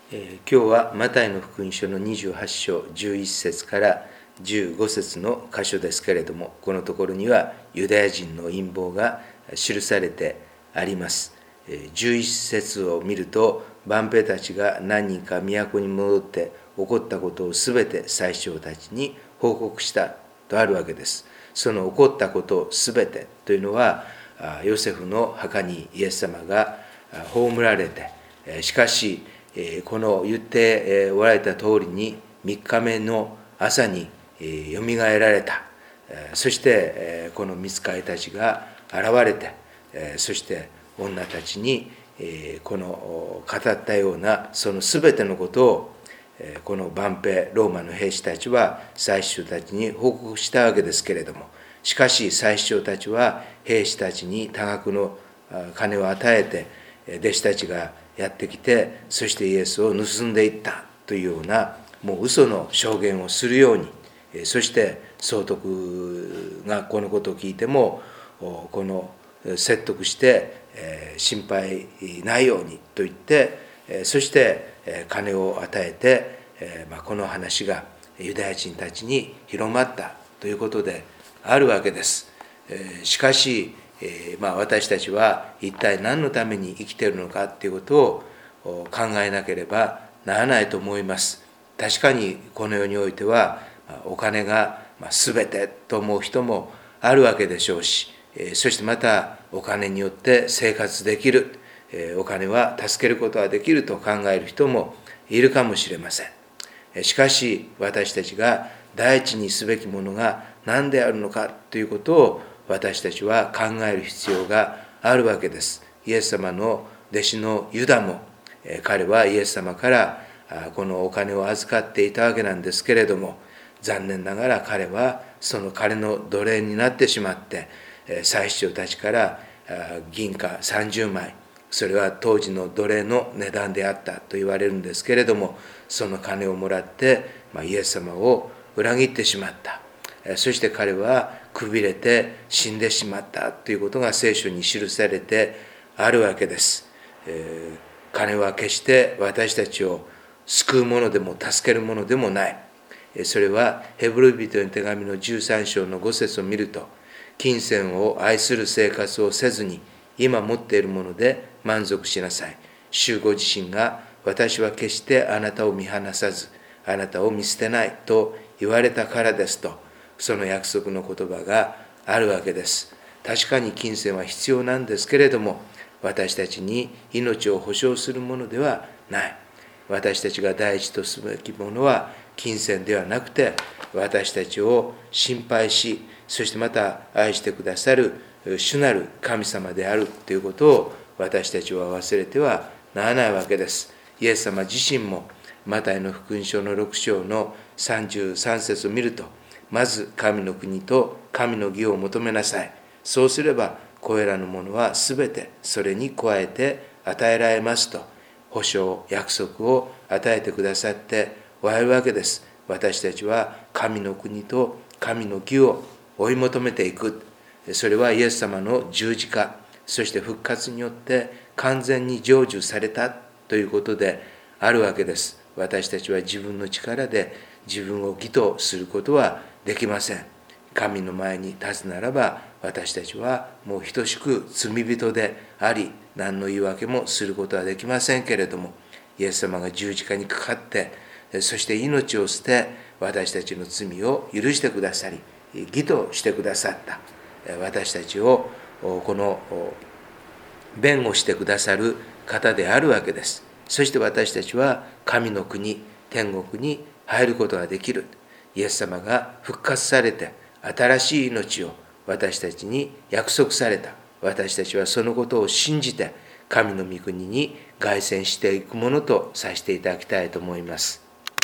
今日はマタイの福音書の28章11節から15節の箇所ですけれども、このところにはユダヤ人の陰謀が記されてあります。11節を見ると、万兵たちが何人か都に戻って起こったことをすべて宰相たちに報告したとあるわけです。その起こったことをすべてというのは、ヨセフの墓にイエス様が葬られて、しかしこの言っておられた通りに3日目の朝によみがえられた。そしてこの御使いたちが現れて、そして女たちにこの語ったようなその全てのことをこの万兵ローマの兵士たちは祭司長たちに報告したわけですけれども、しかし祭司長たちは兵士たちに多額の金を与えて、弟子たちがやってきて、そしてイエスを盗んでいったというようなもう嘘の証言をするように、そして総督がこのことを聞いてもこの説得して心配ないようにと言って、そして金を与えて、この話がユダヤ人たちに広まったということであるわけです。しかし私たちは一体何のために生きているのかということを考えなければならないと思います。確かにこの世においてはお金が全てと思う人もあるわけでしょうし、そしてまたお金によって生活できる、お金は助けることができると考える人もいるかもしれません。しかし私たちが第一にすべきものが何であるのかということを私たちは考える必要があるわけです。イエス様の弟子のユダも、彼はイエス様からこのお金を預かっていたわけなんですけれども、残念ながら彼はその彼の奴隷になってしまって、祭司長たちから銀貨30枚、それは当時の奴隷の値段であったと言われるんですけれども、その金をもらってイエス様を裏切ってしまった。そして彼はくびれて死んでしまったということが聖書に記されてあるわけです。金は決して私たちを救うものでも助けるものでもない。それはヘブル人の手紙の13章の5節を見ると、金銭を愛する生活をせずに今持っているもので満足しなさい。主ご自身が私は決してあなたを見放さずあなたを見捨てないと言われたからですと、その約束の言葉があるわけです。確かに金銭は必要なんですけれども、私たちに命を保証するものではない。私たちが第一とすべきものは金銭ではなくて、私たちを心配し、そしてまた愛してくださる主なる神様であるということを私たちは忘れてはならないわけです。イエス様自身もマタイの福音書の6章の33節を見ると、まず神の国と神の義を求めなさい。そうすればこれらのものはすべてそれに加えて与えられますと、保証、約束を与えてくださっておられるわけです。私たちは神の国と神の義を追い求めていく。それはイエス様の十字架、そして復活によって完全に成就されたということであるわけです。私たちは自分の力で自分を義とすることはできません。神の前に立つならば、私たちはもう等しく罪人であり、何の言い訳もすることはできませんけれども、イエス様が十字架にかかって、そして命を捨て、私たちの罪を許してくださり、義としてくださった。私たちをこの弁護してくださる方であるわけです。そして私たちは神の国、天国に入ることができる。イエス様が復活されて新しい命を私たちに約束された。私たちはそのことを信じて神の御国に凱旋していくものとさせていただきたいと思います。